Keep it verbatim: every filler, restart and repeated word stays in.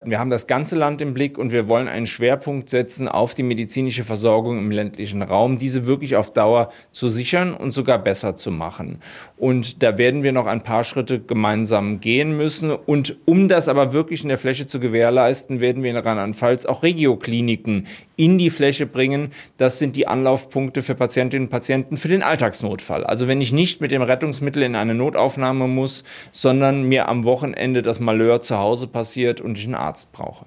Wir haben das ganze Land im Blick und wir wollen einen Schwerpunkt setzen auf die medizinische Versorgung im ländlichen Raum, diese wirklich auf Dauer zu sichern und sogar besser zu machen. Und da werden wir noch ein paar Schritte gemeinsam gehen müssen. Und um das aber wirklich in der Fläche zu gewährleisten, werden wir in Rheinland-Pfalz auch Regiokliniken in die Fläche bringen. Das sind die Anlaufpunkte für Patientinnen und Patienten für den Alltagsnotfall. Also wenn ich nicht mit dem Rettungsmittel in eine Notaufnahme muss, sondern mir am Wochenende das Malheur zu Hause passiert und ich einen Arzt brauche.